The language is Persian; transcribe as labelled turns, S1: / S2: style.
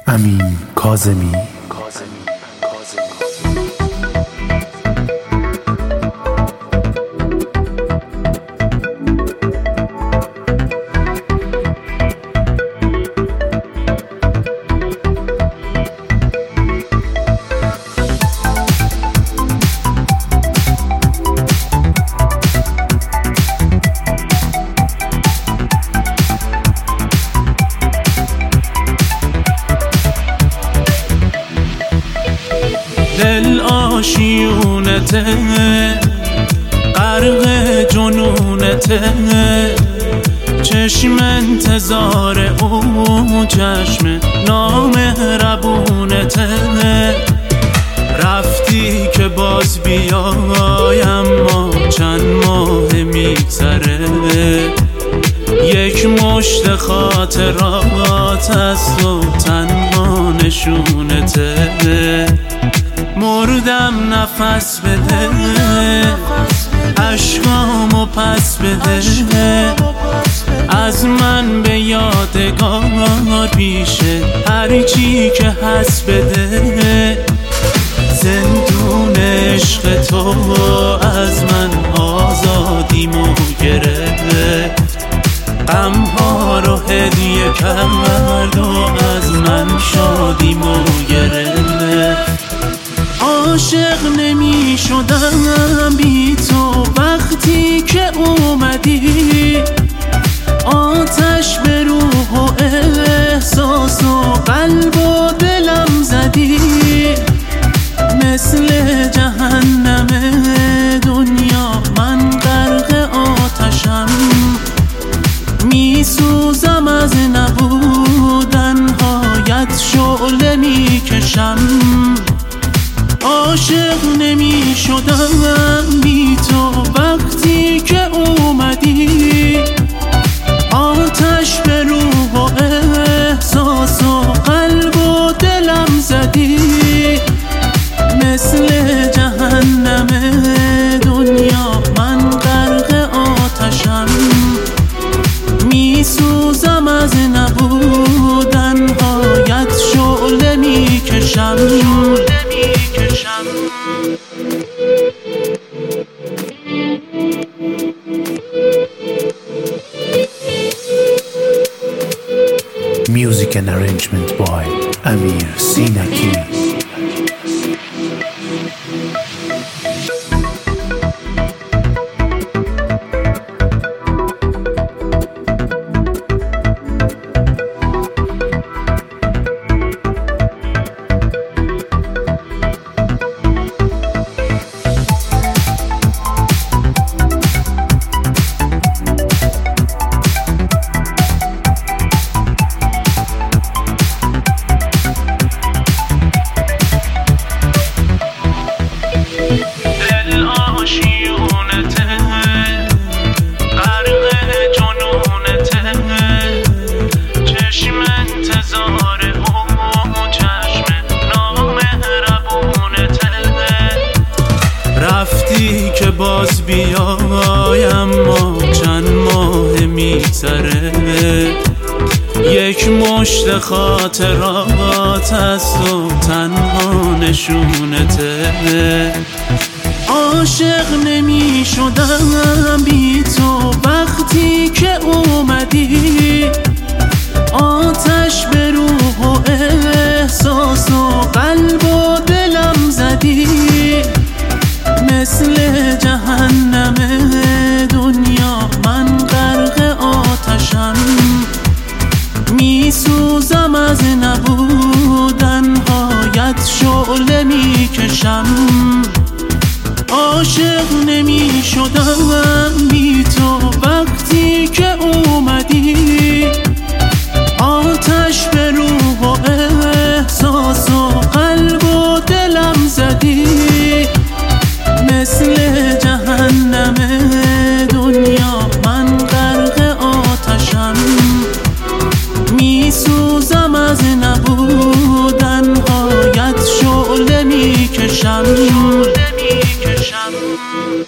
S1: امین کاظمی.
S2: دل آشیونته، غرق جنونته، چشم انتظار او چشم نامهربونته. رفتی که باز بیای اما چند ماه میگذره، یک مشت خاطرات از تو تنها نشونته. مردم نفس بده، عشقامو پس بده، از من به یادگار پیشه هرچی که هست بده. زندون عشق تو از من آزادیمو گرفت، غمها رو هدیه کرد و از من شادیمو گرفت. عاشق نمی شدم بی تو وقتی که اومدی، آتش به روح و احساس و قلب و دلم زدی. مثل جهنم دنیا من غرق آتشم، می سوزم از نبودن هایت شعله می کشم. عاشق نمی شدم بی تو وقتی که اومدی، آتش به روح و احساس و قلب و دلم زدی. مثل جهنم دنیا من غرق آتشم، می سوزم از نبودن هایت شعله می کشم.
S1: Music and arrangement by Amir Sinaki.
S2: رفتی که باز بیای اما چند ماه میگذره، یک مشت خاطرات از تو تنها نشونته. عاشق نمی شدم بی تو وقتی که اومدی، آتش به روح و احساس و قلب و دلم زدی. مثل جهنم دنیا من غرق آتشم، می سوزم از نبودن هایت شعله می کشم. عاشق نمی شدم بی تو وقتی که اومدی، آتش به روح و احساس و قلب و دلم زدی. مثل جهنم دنیا من غرق آتشم، می سوزم از نبودن هایت شعله می کشم.